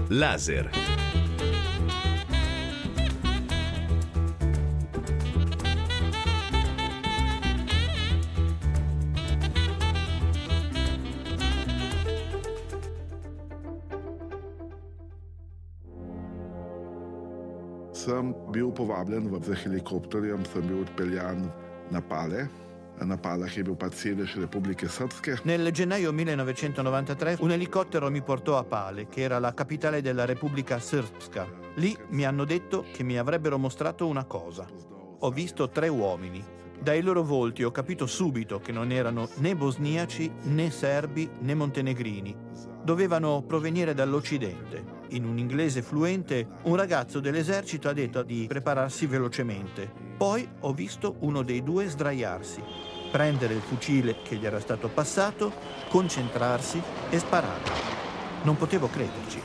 Laser. Sem bil povabljen z helikopterjem, sem bil odpeljan na Pale. Na Palah je bil sedež Repubbliche Srpske. Nel gennaio 1993 un elicottero mi portò a Pale, che era la capitale della Repubblica Srpska. Lì mi hanno detto che mi avrebbero mostrato una cosa. Ho visto 3 uomini. Dai loro volti ho capito subito che non erano né bosniaci, né serbi, né montenegrini. Dovevano provenire dall'Occidente. In un inglese fluente, un ragazzo dell'esercito ha detto di prepararsi velocemente. Poi ho visto uno dei 2 sdraiarsi, prendere il fucile che gli era stato passato, concentrarsi e sparare. Non potevo crederci.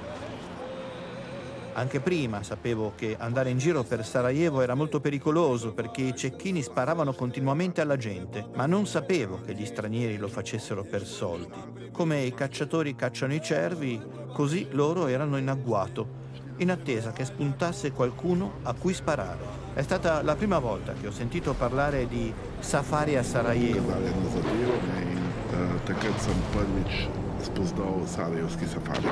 Anche prima sapevo che andare in giro per Sarajevo era molto pericoloso perché i cecchini sparavano continuamente alla gente, ma non sapevo che gli stranieri lo facessero per soldi. Come i cacciatori cacciano i cervi, così loro erano in agguato, in attesa che spuntasse qualcuno a cui sparare. È stata la prima volta che ho sentito parlare di safari a Sarajevo. Takrat sem prvič spoznal sarajevski safari.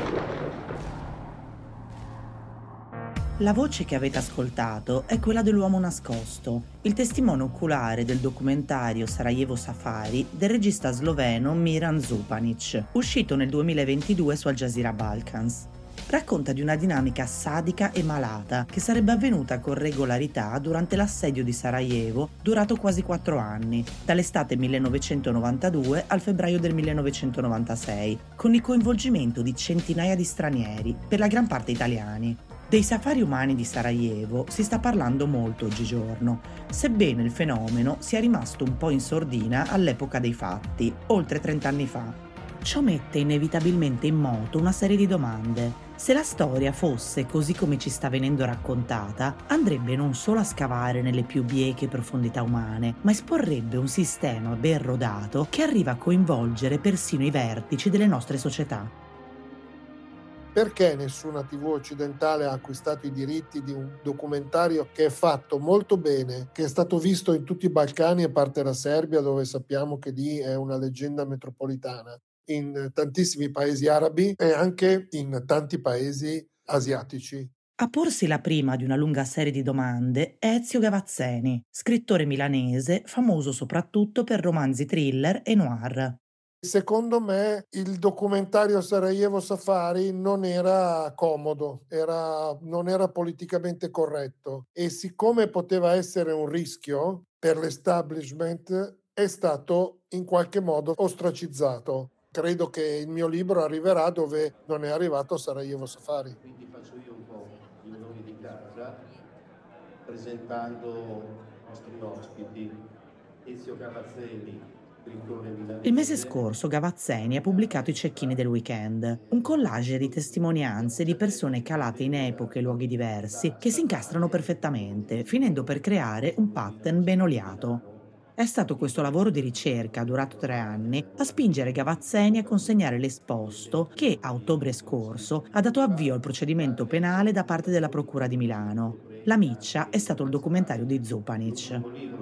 La voce che avete ascoltato è quella dell'uomo nascosto, il testimone oculare del documentario Sarajevo Safari del regista sloveno Miran Zupanic, uscito nel 2022 su Al Jazeera Balkans. Racconta di una dinamica sadica e malata che sarebbe avvenuta con regolarità durante l'assedio di Sarajevo, durato quasi 4 anni, dall'estate 1992 al febbraio del 1996, con il coinvolgimento di centinaia di stranieri, per la gran parte italiani. Dei safari umani di Sarajevo si sta parlando molto oggigiorno, sebbene il fenomeno sia rimasto un po' in sordina all'epoca dei fatti, oltre 30 anni fa. Ciò mette inevitabilmente in moto una serie di domande. Se la storia fosse così come ci sta venendo raccontata, andrebbe non solo a scavare nelle più bieche profondità umane, ma esporrebbe un sistema ben rodato che arriva a coinvolgere persino i vertici delle nostre società. Perché nessuna TV occidentale ha acquistato i diritti di un documentario che è fatto molto bene, che è stato visto in tutti i Balcani, a parte la Serbia, dove sappiamo che lì è una leggenda metropolitana, in tantissimi paesi arabi e anche in tanti paesi asiatici? A porsi la prima di una lunga serie di domande è Ezio Gavazzeni, scrittore milanese famoso soprattutto per romanzi thriller e noir. Secondo me il documentario Sarajevo Safari non era comodo, non era politicamente corretto e siccome poteva essere un rischio per l'establishment è stato in qualche modo ostracizzato. Credo che il mio libro arriverà dove non è arrivato Sarajevo Safari. Quindi faccio io un po' gli onori di casa presentando i nostri ospiti. Ezio Gavazzeni. Il mese scorso Gavazzeni ha pubblicato I cecchini del weekend, un collage di testimonianze di persone calate in epoche e luoghi diversi che si incastrano perfettamente, finendo per creare un pattern ben oliato. È stato questo lavoro di ricerca, durato 3 anni, a spingere Gavazzeni a consegnare l'esposto che, a ottobre scorso, ha dato avvio al procedimento penale da parte della Procura di Milano. La miccia è stato il documentario di Zupanic.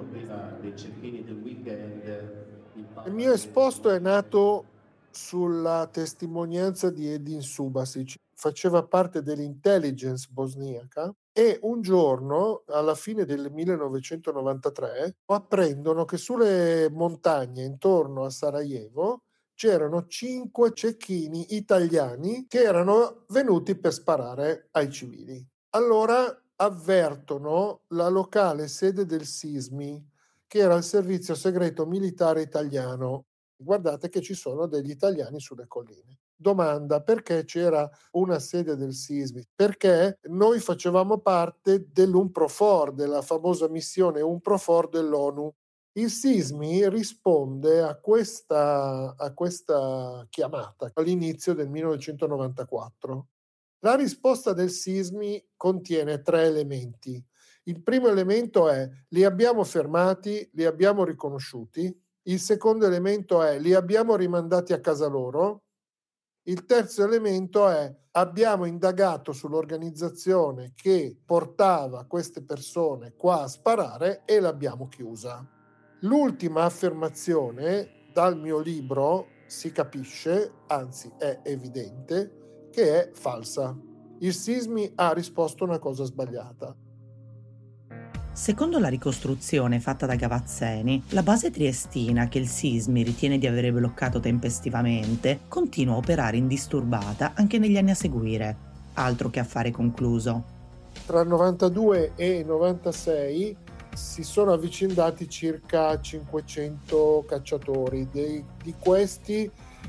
Il mio esposto è nato sulla testimonianza di Edin Subasic, faceva parte dell'intelligence bosniaca e un giorno, alla fine del 1993, apprendono che sulle montagne intorno a Sarajevo c'erano 5 cecchini italiani che erano venuti per sparare ai civili. Allora avvertono la locale sede del SISMI, che era il servizio segreto militare italiano. Guardate che ci sono degli italiani sulle colline. Domanda: perché c'era una sede del SISMI? Perché noi facevamo parte dell'UNPROFOR, della famosa missione UNPROFOR dell'ONU. Il SISMI risponde a questa chiamata all'inizio del 1994. La risposta del SISMI contiene 3 elementi. Il primo elemento è: li abbiamo fermati, li abbiamo riconosciuti. Il secondo elemento è: li abbiamo rimandati a casa loro. Il terzo elemento è: abbiamo indagato sull'organizzazione che portava queste persone qua a sparare e l'abbiamo chiusa. L'ultima affermazione, dal mio libro si capisce, anzi è evidente, che è falsa. Il Sismi ha risposto una cosa sbagliata. Secondo la ricostruzione fatta da Gavazzeni, la base triestina che il Sismi ritiene di avere bloccato tempestivamente continua a operare indisturbata anche negli anni a seguire. Altro che affare concluso. Tra il 92 e il 96 si sono avvicendati circa 500 cacciatori. Di questi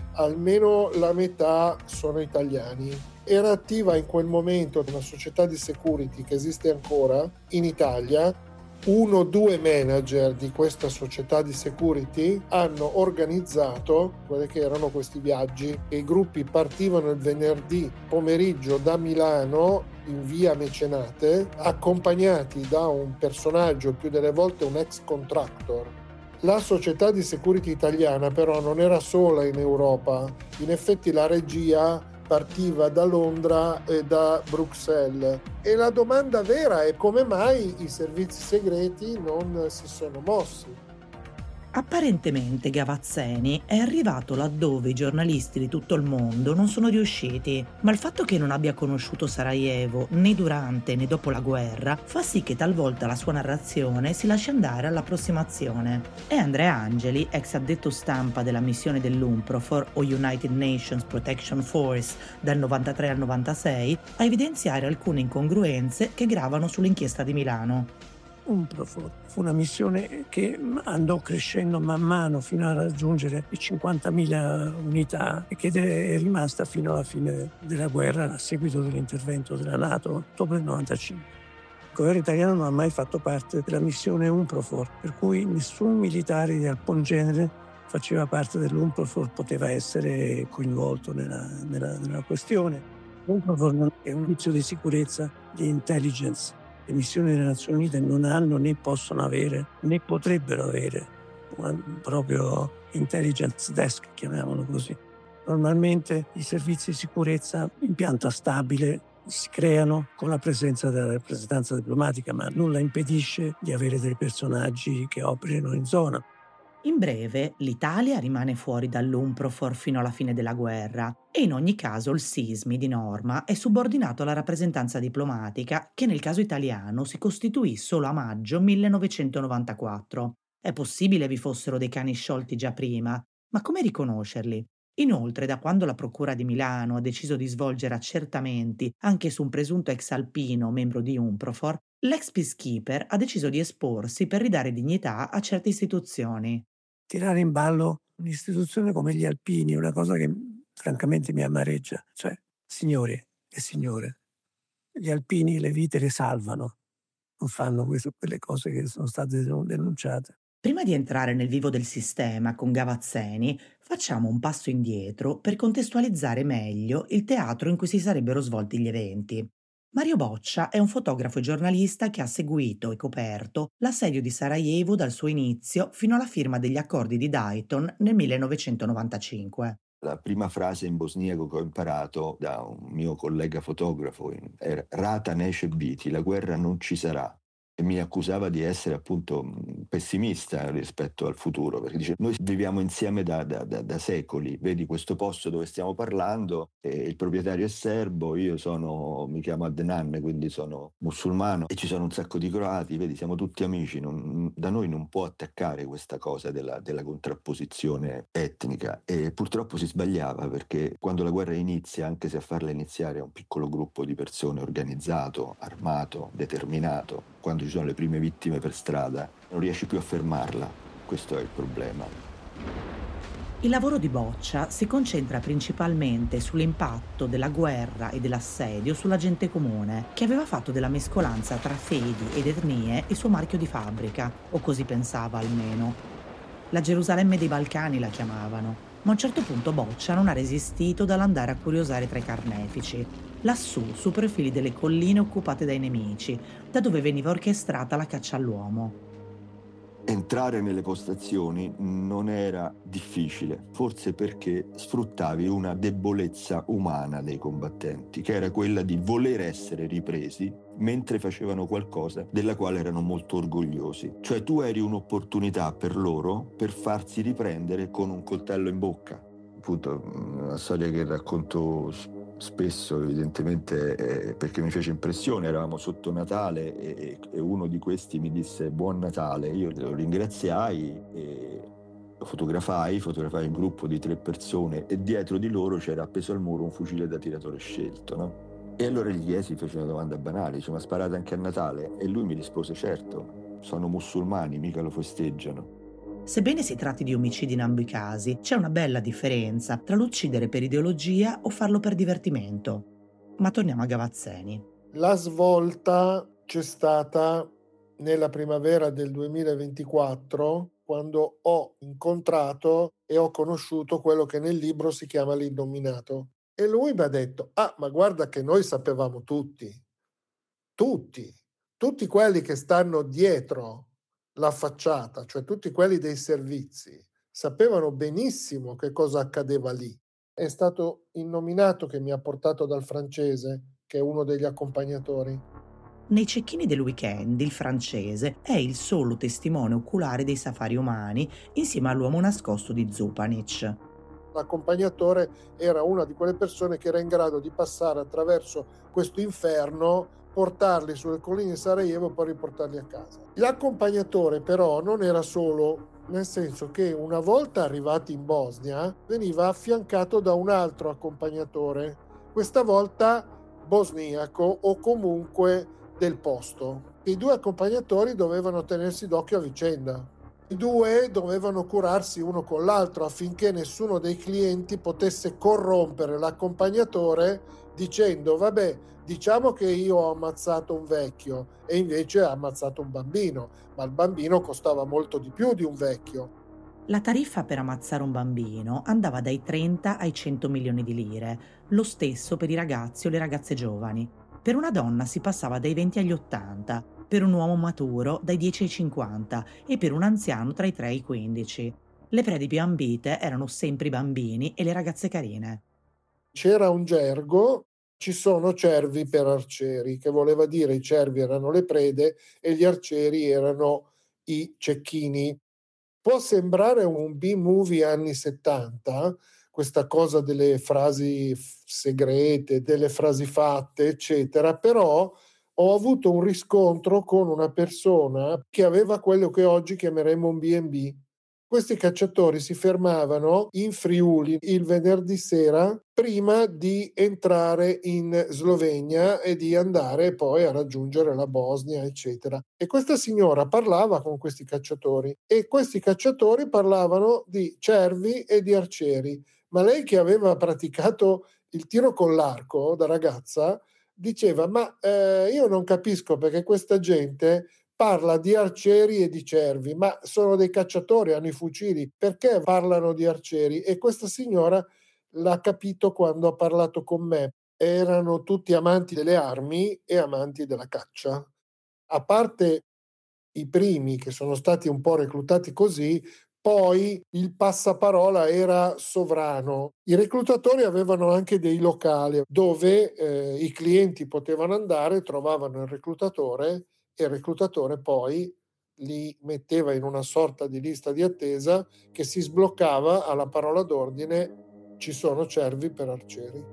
almeno la metà sono italiani. Era attiva in quel momento una società di security che esiste ancora in Italia. 1 o 2 manager di questa società di security hanno organizzato quelli che erano questi viaggi. I gruppi partivano il venerdì pomeriggio da Milano in via Mecenate, accompagnati da un personaggio, più delle volte un ex contractor. La società di security italiana però non era sola in Europa. In effetti la regia partiva da Londra e da Bruxelles. E la domanda vera è: come mai i servizi segreti non si sono mossi? Apparentemente Gavazzeni è arrivato laddove i giornalisti di tutto il mondo non sono riusciti, ma il fatto che non abbia conosciuto Sarajevo né durante né dopo la guerra fa sì che talvolta la sua narrazione si lasci andare all'approssimazione. È Andrea Angeli, ex addetto stampa della missione dell'UNPROFOR o United Nations Protection Force dal 93 al 96, a evidenziare alcune incongruenze che gravano sull'inchiesta di Milano. UNPROFOR fu una missione che andò crescendo man mano fino a raggiungere le 50.000 unità e che è rimasta fino alla fine della guerra a seguito dell'intervento della NATO, ottobre 95. Il governo italiano non ha mai fatto parte della missione UNPROFOR, per cui nessun militare di alcun genere faceva parte dell'UNPROFOR, poteva essere coinvolto nella questione. L'UNPROFOR è un ufficio di sicurezza di intelligence. Le missioni delle Nazioni Unite non hanno né possono avere né potrebbero avere un proprio intelligence desk, chiamiamolo così. Normalmente i servizi di sicurezza in pianta stabile si creano con la presenza della rappresentanza diplomatica, ma nulla impedisce di avere dei personaggi che operino in zona. In breve, l'Italia rimane fuori dall'UNPROFOR fino alla fine della guerra e in ogni caso il Sismi di norma è subordinato alla rappresentanza diplomatica che nel caso italiano si costituì solo a maggio 1994. È possibile vi fossero dei cani sciolti già prima, ma come riconoscerli? Inoltre, da quando la Procura di Milano ha deciso di svolgere accertamenti anche su un presunto ex alpino membro di UNPROFOR, l'ex peacekeeper ha deciso di esporsi per ridare dignità a certe istituzioni. Tirare in ballo un'istituzione come gli alpini è una cosa che francamente mi amareggia. Cioè, signori e signore, gli alpini le vite le salvano, non fanno quelle cose che sono state denunciate. Prima di entrare nel vivo del sistema con Gavazzeni, facciamo un passo indietro per contestualizzare meglio il teatro in cui si sarebbero svolti gli eventi. Mario Boccia è un fotografo e giornalista che ha seguito e coperto l'assedio di Sarajevo dal suo inizio fino alla firma degli accordi di Dayton nel 1995. La prima frase in bosniaco che ho imparato da un mio collega fotografo era "Rata neće biti", la guerra non ci sarà. E mi accusava di essere appunto pessimista rispetto al futuro, perché dice: noi viviamo insieme da secoli, vedi questo posto dove stiamo parlando, il proprietario è serbo, io mi chiamo Adnan, quindi sono musulmano, e ci sono un sacco di croati, vedi, siamo tutti amici, da noi non può attaccare questa cosa della contrapposizione etnica. E purtroppo si sbagliava, perché quando la guerra inizia, anche se a farla iniziare è un piccolo gruppo di persone organizzato, armato, determinato, quando ci sono le prime vittime per strada, non riesci più a fermarla. Questo è il problema. Il lavoro di Boccia si concentra principalmente sull'impatto della guerra e dell'assedio sulla gente comune, che aveva fatto della mescolanza tra fedi ed etnie il suo marchio di fabbrica, o così pensava almeno. La Gerusalemme dei Balcani la chiamavano, ma a un certo punto Boccia non ha resistito dall'andare a curiosare tra i carnefici, lassù su profili delle colline occupate dai nemici, da dove veniva orchestrata la caccia all'uomo. entrare nelle postazioni non era difficile, forse perché sfruttavi una debolezza umana dei combattenti, che era quella di voler essere ripresi mentre facevano qualcosa della quale erano molto orgogliosi. Cioè tu eri un'opportunità per loro per farsi riprendere con un coltello in bocca. Appunto, una storia che racconto spesso, evidentemente, perché mi fece impressione. Eravamo sotto Natale e uno di questi mi disse buon Natale. Io lo ringraziai e lo fotografai un gruppo di 3 persone e dietro di loro c'era appeso al muro un fucile da tiratore scelto, no? E allora gli chiesi, fece una domanda banale, dice: ma sparate anche a Natale? E lui mi rispose: certo, sono musulmani, mica lo festeggiano. Sebbene si tratti di omicidi in ambo i casi, c'è una bella differenza tra l'uccidere per ideologia o farlo per divertimento. Ma torniamo a Gavazzeni. La svolta c'è stata nella primavera del 2024, quando ho incontrato e ho conosciuto quello che nel libro si chiama l'innominato. E lui mi ha detto: ma guarda che noi sapevamo tutti quelli che stanno dietro la facciata, cioè tutti quelli dei servizi, sapevano benissimo che cosa accadeva lì. È stato il nominato che mi ha portato dal francese, che è uno degli accompagnatori. Nei cecchini del weekend il francese è il solo testimone oculare dei safari umani insieme all'uomo nascosto di Zupanic. L'accompagnatore era una di quelle persone che era in grado di passare attraverso questo inferno, portarli sulle colline di Sarajevo e poi riportarli a casa. L'accompagnatore però non era solo, nel senso che una volta arrivati in Bosnia veniva affiancato da un altro accompagnatore, questa volta bosniaco o comunque del posto. I 2 accompagnatori dovevano tenersi d'occhio a vicenda. I 2 dovevano curarsi uno con l'altro affinché nessuno dei clienti potesse corrompere l'accompagnatore dicendo: vabbè, diciamo che io ho ammazzato un vecchio e invece ha ammazzato un bambino, ma il bambino costava molto di più di un vecchio. La tariffa per ammazzare un bambino andava dai 30 ai 100 milioni di lire, lo stesso per i ragazzi o le ragazze giovani. Per una donna si passava dai 20 agli 80, per un uomo maturo dai 10 ai 50 e per un anziano tra i 3 e i 15. Le prede più ambite erano sempre i bambini e le ragazze carine. C'era un gergo: ci sono cervi per arcieri, che voleva dire i cervi erano le prede e gli arcieri erano i cecchini. Può sembrare un B-movie anni 70, questa cosa delle frasi segrete, delle frasi fatte, eccetera, però ho avuto un riscontro con una persona che aveva quello che oggi chiameremmo un B&B. Questi cacciatori si fermavano in Friuli il venerdì sera prima di entrare in Slovenia e di andare poi a raggiungere la Bosnia, eccetera. E questa signora parlava con questi cacciatori e questi cacciatori parlavano di cervi e di arcieri. Ma lei, che aveva praticato il tiro con l'arco da ragazza, diceva: ma io non capisco perché questa gente parla di arcieri e di cervi, ma sono dei cacciatori, hanno i fucili, perché parlano di arcieri? E questa signora l'ha capito quando ha parlato con me. Erano tutti amanti delle armi e amanti della caccia. A parte i primi, che sono stati un po' reclutati così, poi il passaparola era sovrano. I reclutatori avevano anche dei locali dove i clienti potevano andare, trovavano il reclutatore e il reclutatore poi li metteva in una sorta di lista di attesa che si sbloccava alla parola d'ordine: ci sono cervi per arcieri.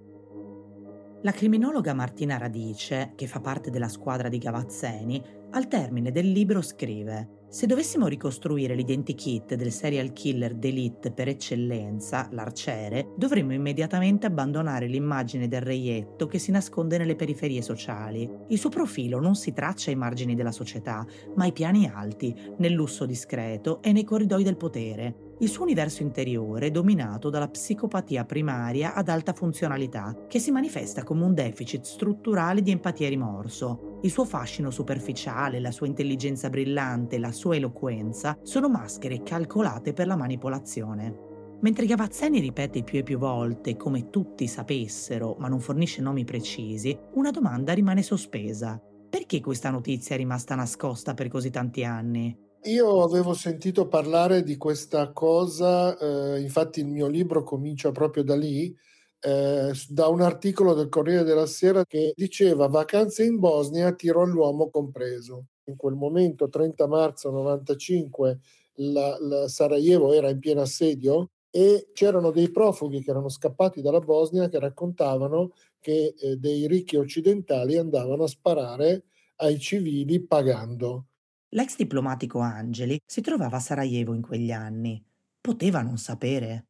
La criminologa Martina Radice, che fa parte della squadra di Gavazzeni, al termine del libro scrive: se dovessimo ricostruire l'identikit del serial killer d'élite per eccellenza, l'arciere, dovremmo immediatamente abbandonare l'immagine del reietto che si nasconde nelle periferie sociali. Il suo profilo non si traccia ai margini della società, ma ai piani alti, nel lusso discreto e nei corridoi del potere. Il suo universo interiore è dominato dalla psicopatia primaria ad alta funzionalità, che si manifesta come un deficit strutturale di empatia e rimorso. Il suo fascino superficiale, la sua intelligenza brillante e la sua eloquenza sono maschere calcolate per la manipolazione. Mentre Gavazzeni ripete più e più volte come tutti sapessero, ma non fornisce nomi precisi, una domanda rimane sospesa. Perché questa notizia è rimasta nascosta per così tanti anni? Io avevo sentito parlare di questa cosa, infatti il mio libro comincia proprio da lì, da un articolo del Corriere della Sera che diceva "Vacanze in Bosnia, tiro all'uomo compreso". In quel momento, 30 marzo 95, la Sarajevo era in pieno assedio e c'erano dei profughi che erano scappati dalla Bosnia che raccontavano che dei ricchi occidentali andavano a sparare ai civili pagando. L'ex diplomatico Angeli si trovava a Sarajevo in quegli anni. Poteva non sapere.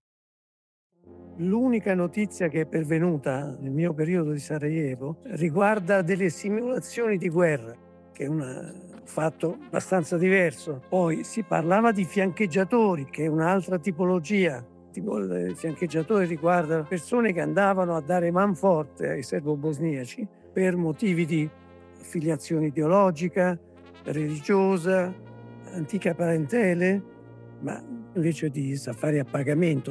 L'unica notizia che è pervenuta nel mio periodo di Sarajevo riguarda delle simulazioni di guerra, che è un fatto abbastanza diverso. Poi si parlava di fiancheggiatori, che è un'altra tipologia. Il fiancheggiatore riguarda persone che andavano a dare manforte ai serbo-bosniaci per motivi di affiliazione ideologica, religiosa, antica parentele, ma invece di safari a pagamento.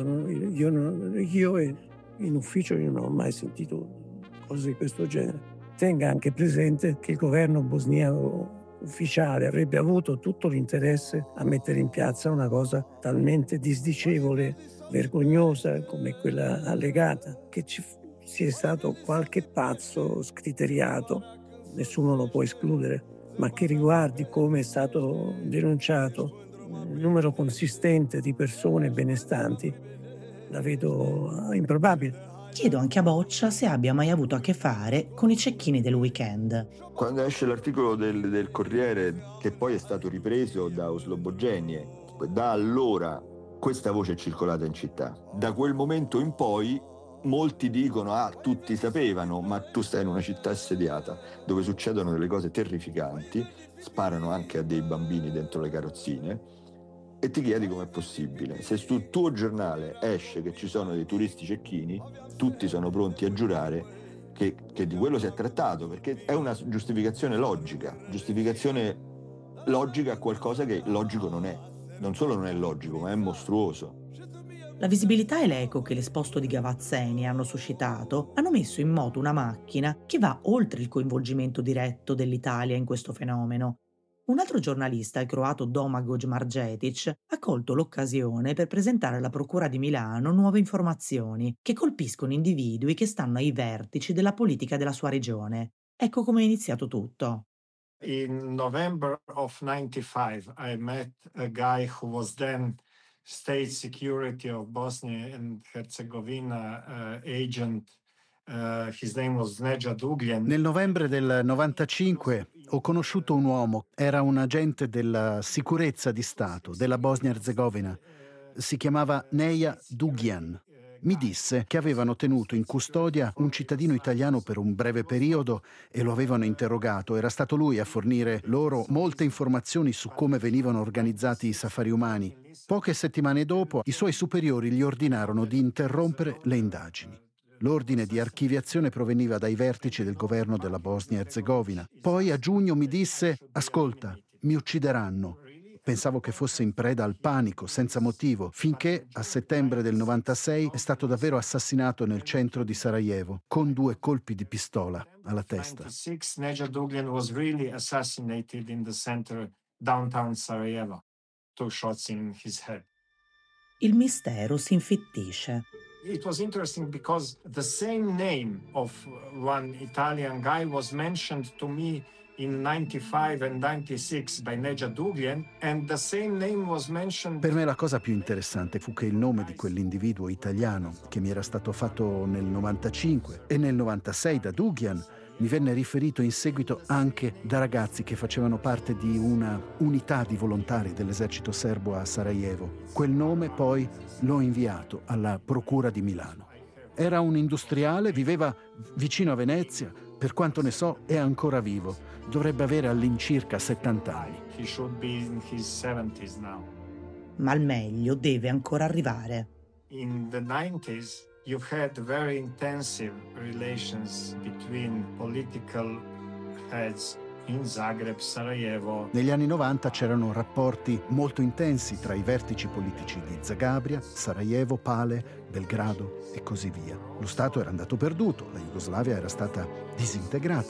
Io in ufficio non ho mai sentito cose di questo genere. Tenga anche presente che il governo bosniaco ufficiale avrebbe avuto tutto l'interesse a mettere in piazza una cosa talmente disdicevole, vergognosa come quella allegata, che ci sia stato qualche pazzo scriteriato, nessuno lo può escludere, ma che riguardi come è stato denunciato un numero consistente di persone benestanti, la vedo improbabile. Chiedo anche a Boccia se abbia mai avuto a che fare con i cecchini del weekend. Quando esce l'articolo del Corriere, che poi è stato ripreso da Oslobogenie, da allora questa voce è circolata in città. Da quel momento in poi molti dicono tutti sapevano, ma tu stai in una città assediata dove succedono delle cose terrificanti, sparano anche a dei bambini dentro le carrozzine e ti chiedi com'è possibile. Se sul tuo giornale esce che ci sono dei turisti cecchini, tutti sono pronti a giurare che di quello si è trattato, perché è una giustificazione logica a qualcosa che logico non è. Non solo non è logico, ma è mostruoso. La visibilità e l'eco che l'esposto di Gavazzeni hanno suscitato hanno messo in moto una macchina che va oltre il coinvolgimento diretto dell'Italia in questo fenomeno. Un altro giornalista, il croato Domagoj Margetic, ha colto l'occasione per presentare alla Procura di Milano nuove informazioni che colpiscono individui che stanno ai vertici della politica della sua regione. Ecco come è iniziato tutto. In November of 95, I met a guy who was then State Security of Bosnia and Herzegovina agent. His name was Neđa Dugljan. Nel novembre del 95 ho conosciuto un uomo, era un agente della sicurezza di Stato della Bosnia-Herzegovina. Si chiamava Neđa Dugljan. Mi disse che avevano tenuto in custodia un cittadino italiano per un breve periodo e lo avevano interrogato. Era stato lui a fornire loro molte informazioni su come venivano organizzati i safari umani. Poche settimane dopo, i suoi superiori gli ordinarono di interrompere le indagini. L'ordine di archiviazione proveniva dai vertici del governo della Bosnia-Herzegovina. Poi a giugno mi disse: ascolta, mi uccideranno. Pensavo che fosse in preda al panico, senza motivo, finché a settembre del 96 è stato davvero assassinato nel centro di Sarajevo, con 2 colpi di pistola alla testa. Neđa Dugljan was really assassinated in the center downtown Sarajevo. 2 shots in his head. Il mistero si infittisce. It was interesting because the same name of one Italian guy was mentioned to me in 95 and 96 by Neđa Dugljan, and the same name was mentioned. Per me la cosa più interessante fu che il nome di quell'individuo italiano che mi era stato fatto nel 95 e nel 96 da Dugljan mi venne riferito in seguito anche da ragazzi che facevano parte di una unità di volontari dell'esercito serbo a Sarajevo. Quel nome poi l'ho inviato alla Procura di Milano. Era un industriale, viveva vicino a Venezia, per quanto ne so è ancora vivo. Dovrebbe avere all'incirca 70 anni. He should be in his 70s now. Ma il meglio deve ancora arrivare. In the 90s, you've had very intensive relations between political heads in Zagreb, Sarajevo. Negli anni 90 c'erano rapporti molto intensi tra i vertici politici di Zagabria, Sarajevo, Pale, Belgrado e così via. Lo Stato era andato perduto, la Jugoslavia era stata disintegrata,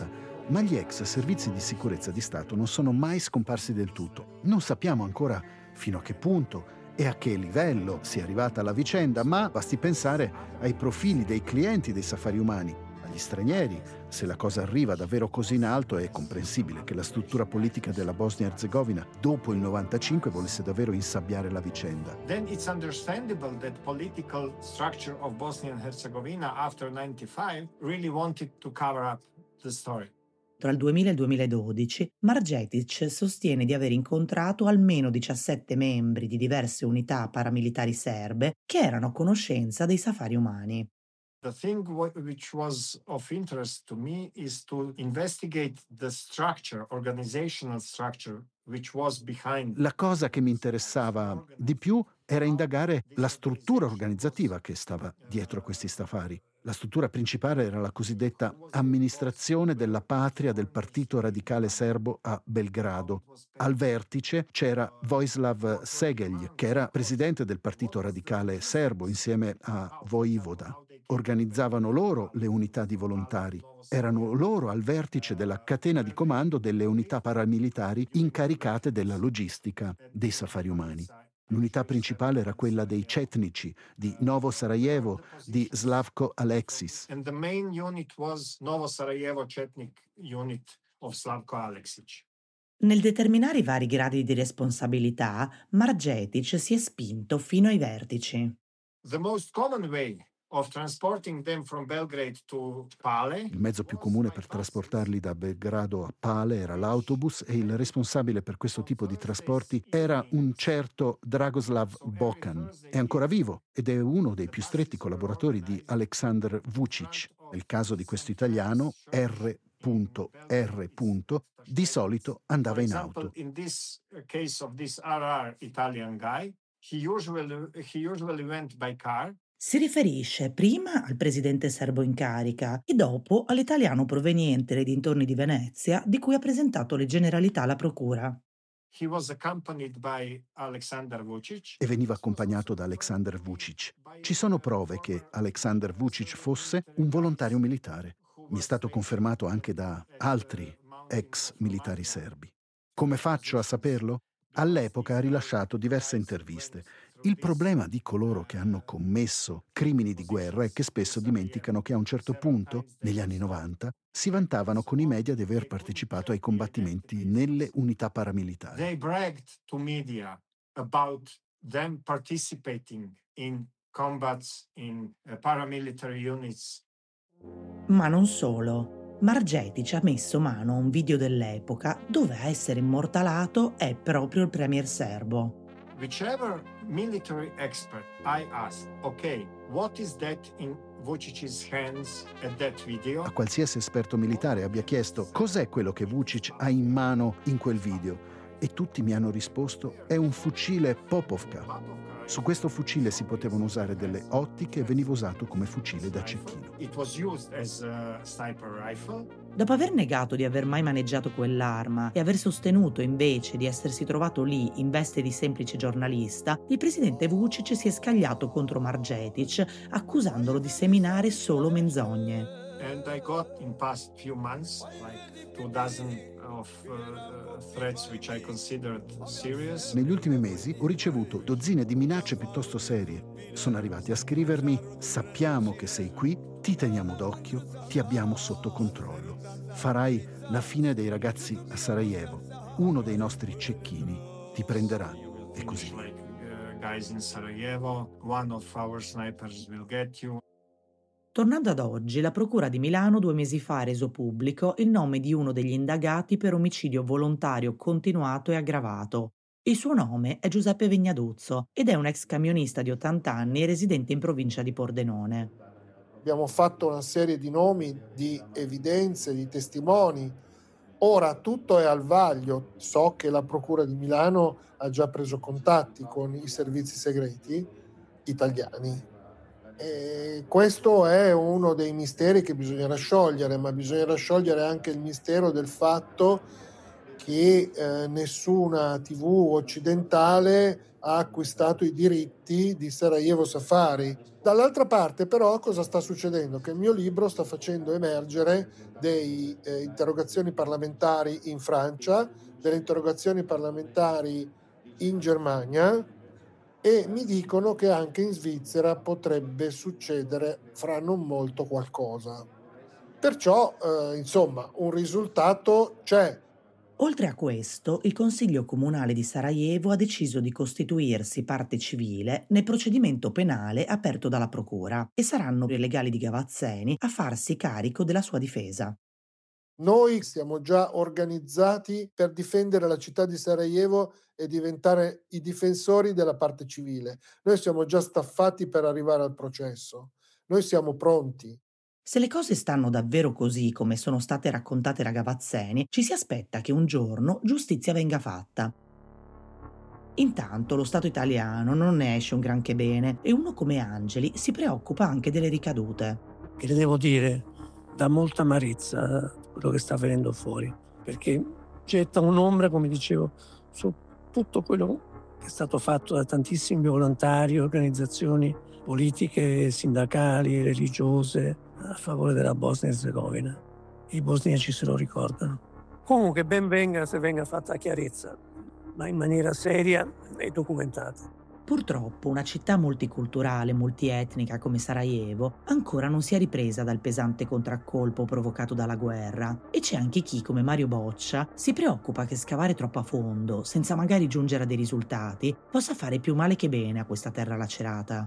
Ma gli ex servizi di sicurezza di Stato non sono mai scomparsi del tutto. Non sappiamo ancora fino a che punto e a che livello sia arrivata la vicenda, ma basti pensare ai profili dei clienti dei safari umani, agli stranieri. Se la cosa arriva davvero così in alto, è comprensibile che la struttura politica della Bosnia-Herzegovina dopo il 95 volesse davvero insabbiare la vicenda. Then it's understandable that political structure of Bosnia and Herzegovina after 95 really wanted to cover up the story. Tra il 2000 e il 2012, Margetic sostiene di aver incontrato almeno 17 membri di diverse unità paramilitari serbe che erano a conoscenza dei safari umani. The thing which was of interest to me is to investigate the structure, organizational structure, which was behind. La cosa che mi interessava di più era indagare la struttura organizzativa che stava dietro questi safari. La struttura principale era la cosiddetta amministrazione della patria del Partito Radicale Serbo a Belgrado. Al vertice c'era Vojislav Segelj, che era presidente del Partito Radicale Serbo insieme a Vojvoda. Organizzavano loro le unità di volontari. Erano loro al vertice della catena di comando delle unità paramilitari incaricate della logistica dei safari umani. L'unità principale era quella dei Cetnici, di Novo Sarajevo, di Slavko Aleksic. And the main unit was Novo Sarajevo Chetnik unit of Slavko Aleksic. Nel determinare i vari gradi di responsabilità, Margetic si è spinto fino ai vertici. The most common way of transporting them from Belgrade to Pale. Il mezzo più comune per trasportarli da Belgrado a Pale era l'autobus e il responsabile per questo tipo di trasporti era un certo Dragoslav Bokan. È ancora vivo ed è uno dei più stretti collaboratori di Aleksandar Vučić. Nel caso di questo italiano, R. di solito andava in auto. In this case of this RR Italian guy, he usually went by car. Si riferisce prima al presidente serbo in carica e dopo all'italiano proveniente dai dintorni di Venezia, di cui ha presentato le generalità alla procura. He was accompanied by Aleksandar Vučić. E veniva accompagnato da Aleksandar Vučić. Ci sono prove che Aleksandar Vučić fosse un volontario militare. Mi è stato confermato anche da altri ex militari serbi. Come faccio a saperlo? All'epoca ha rilasciato diverse interviste. Il problema di coloro che hanno commesso crimini di guerra è che spesso dimenticano che a un certo punto, negli anni 90, si vantavano con i media di aver partecipato ai combattimenti nelle unità paramilitari. They bragged to media about them participating in combats in paramilitary units. Ma non solo. Margetic ha messo mano a un video dell'epoca dove a essere immortalato è proprio il premier serbo. Whichever military expert I asked, okay, what is that in Vučić's hands at that video? A qualsiasi esperto militare abbia chiesto cos'è quello che Vučić ha in mano in quel video e tutti mi hanno risposto è un fucile Popovka. Su questo fucile si potevano usare delle ottiche e veniva usato come fucile da cecchino. It was used as a sniper rifle. Dopo aver negato di aver mai maneggiato quell'arma e aver sostenuto invece di essersi trovato lì in veste di semplice giornalista, il presidente Vučić si è scagliato contro Margetic accusandolo di seminare solo menzogne. And I got in past few months like 2 dozen of threats which I considered serious. Negli ultimi mesi ho ricevuto dozzine di minacce piuttosto serie. Sono arrivati a scrivermi: sappiamo che sei qui, ti teniamo d'occhio, ti abbiamo sotto controllo. Farai la fine dei ragazzi a Sarajevo. Uno dei nostri cecchini ti prenderà. E così. Like guys in Sarajevo, one of our snipers will get you. Tornando ad oggi, la Procura di Milano 2 mesi fa ha reso pubblico il nome di uno degli indagati per omicidio volontario continuato e aggravato. Il suo nome è Giuseppe Vignaduzzo ed è un ex camionista di 80 anni residente in provincia di Pordenone. Abbiamo fatto una serie di nomi, di evidenze, di testimoni. Ora tutto è al vaglio. So che la Procura di Milano ha già preso contatti con i servizi segreti italiani. E questo è uno dei misteri che bisognerà sciogliere, ma bisognerà sciogliere anche il mistero del fatto che nessuna TV occidentale ha acquistato i diritti di Sarajevo Safari. Dall'altra parte però cosa sta succedendo? Che il mio libro sta facendo emergere delle interrogazioni parlamentari in Francia, delle interrogazioni parlamentari in Germania, e mi dicono che anche in Svizzera potrebbe succedere fra non molto qualcosa. Perciò, insomma, un risultato c'è. Oltre a questo, il Consiglio Comunale di Sarajevo ha deciso di costituirsi parte civile nel procedimento penale aperto dalla Procura e saranno i legali di Gavazzeni a farsi carico della sua difesa. Noi siamo già organizzati per difendere la città di Sarajevo e diventare i difensori della parte civile. Noi siamo già staffati per arrivare al processo. Noi siamo pronti. Se le cose stanno davvero così come sono state raccontate da Gavazzeni, ci si aspetta che un giorno giustizia venga fatta. Intanto lo Stato italiano non ne esce un granché bene e uno come Angeli si preoccupa anche delle ricadute. Che le devo dire, dà molta amarezza quello che sta venendo fuori, perché getta un'ombra, come dicevo, su tutto quello che è stato fatto da tantissimi volontari, organizzazioni politiche, sindacali, religiose a favore della Bosnia e Erzegovina. I bosniaci se lo ricordano. Comunque ben venga se venga fatta chiarezza, ma in maniera seria e documentata. Purtroppo una città multiculturale, multietnica come Sarajevo ancora non si è ripresa dal pesante contraccolpo provocato dalla guerra e c'è anche chi, come Mario Boccia, si preoccupa che scavare troppo a fondo, senza magari giungere a dei risultati, possa fare più male che bene a questa terra lacerata.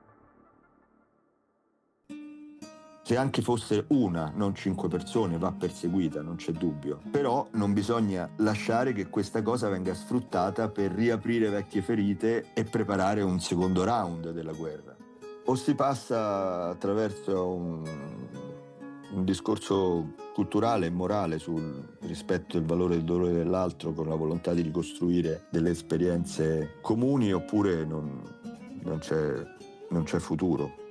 Se anche fosse una, non 5 persone, va perseguita, non c'è dubbio. Però non bisogna lasciare che questa cosa venga sfruttata per riaprire vecchie ferite e preparare un secondo round della guerra. O si passa attraverso un discorso culturale e morale sul rispetto del valore del dolore dell'altro con la volontà di ricostruire delle esperienze comuni, oppure non c'è futuro.